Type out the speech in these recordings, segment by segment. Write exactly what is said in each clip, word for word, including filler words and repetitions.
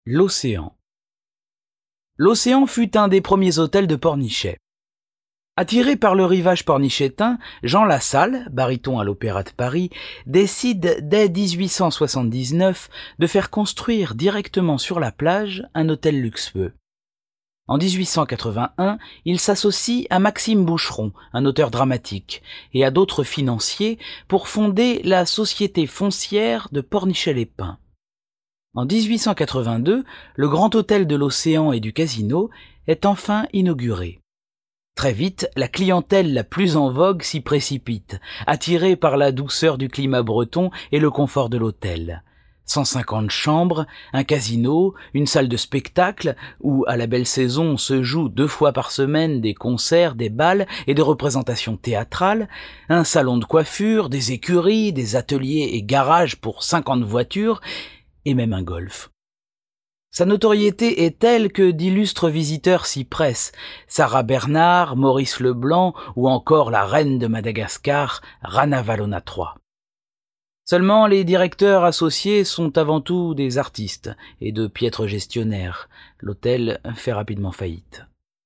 L'océan. L'océan fut un des premiers hôtels de Pornichet. Attiré par le rivage pornichétain, Jean Lassalle, baryton à l'Opéra de Paris, décide dès dix-huit cent soixante-dix-neuf de faire construire directement sur la plage un hôtel luxueux. En dix-huit cent quatre-vingt-un, il s'associe à Maxime Boucheron, un auteur dramatique, et à d'autres financiers pour fonder la Société foncière de Pornichet-les-Pins. En dix-huit cent quatre-vingt-deux, le grand hôtel de l'Océan et du Casino est enfin inauguré. Très vite, la clientèle la plus en vogue s'y précipite, attirée par la douceur du climat breton et le confort de l'hôtel. cent cinquante chambres, un casino, une salle de spectacle où, à la belle saison, se jouent deux fois par semaine des concerts, des bals et des représentations théâtrales, un salon de coiffure, des écuries, des ateliers et garages pour cinquante voitures, et même un golf. Sa notoriété est telle que d'illustres visiteurs s'y pressent, Sarah Bernard, Maurice Leblanc ou encore la reine de Madagascar, Rana Valona trois. Seulement, les directeurs associés sont avant tout des artistes et de piètres gestionnaires. L'hôtel fait rapidement faillite.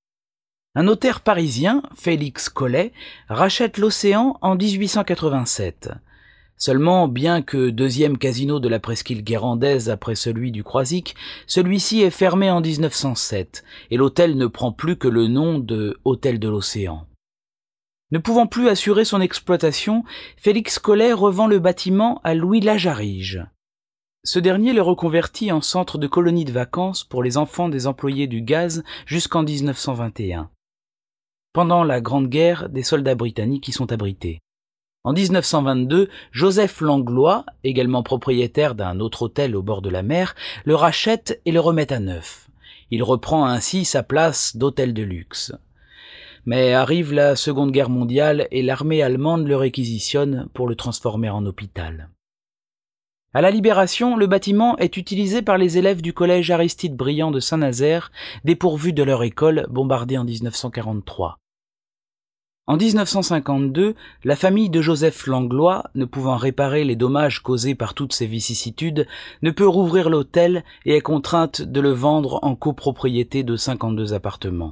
Un notaire parisien, Félix Collet, rachète l'Océan en dix-huit cent quatre-vingt-sept. Seulement, bien que deuxième casino de la presqu'île guérandaise après celui du Croisic, celui-ci est fermé en dix-neuf cent sept, et l'hôtel ne prend plus que le nom de Hôtel de l'Océan. Ne pouvant plus assurer son exploitation, Félix Collet revend le bâtiment à Louis Lajarige. Ce dernier le reconvertit en centre de colonie de vacances pour les enfants des employés du gaz jusqu'en dix-neuf cent vingt et un. Pendant la Grande Guerre, des soldats britanniques y sont abrités. En dix-neuf cent vingt-deux, Joseph Langlois, également propriétaire d'un autre hôtel au bord de la mer, le rachète et le remet à neuf. Il reprend ainsi sa place d'hôtel de luxe. Mais arrive la Seconde Guerre mondiale et l'armée allemande le réquisitionne pour le transformer en hôpital. À la Libération, le bâtiment est utilisé par les élèves du collège Aristide Briand de Saint-Nazaire, dépourvus de leur école bombardée en dix-neuf cent quarante-trois. En dix-neuf cent cinquante-deux, la famille de Joseph Langlois, ne pouvant réparer les dommages causés par toutes ces vicissitudes, ne peut rouvrir l'hôtel et est contrainte de le vendre en copropriété de cinquante-deux appartements.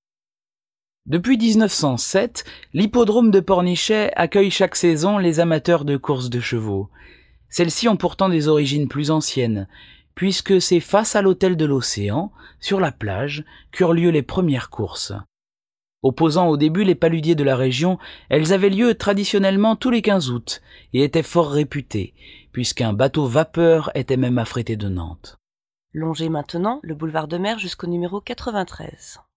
Depuis dix-neuf cent sept, l'hippodrome de Pornichet accueille chaque saison les amateurs de courses de chevaux. Celles-ci ont pourtant des origines plus anciennes, puisque c'est face à l'hôtel de l'Océan, sur la plage, qu'eurent lieu les premières courses. Opposant au début les paludiers de la région, elles avaient lieu traditionnellement tous les quinze août et étaient fort réputées, puisqu'un bateau vapeur était même affrété de Nantes. Longez maintenant le boulevard de Mer jusqu'au numéro quatre-vingt-treize.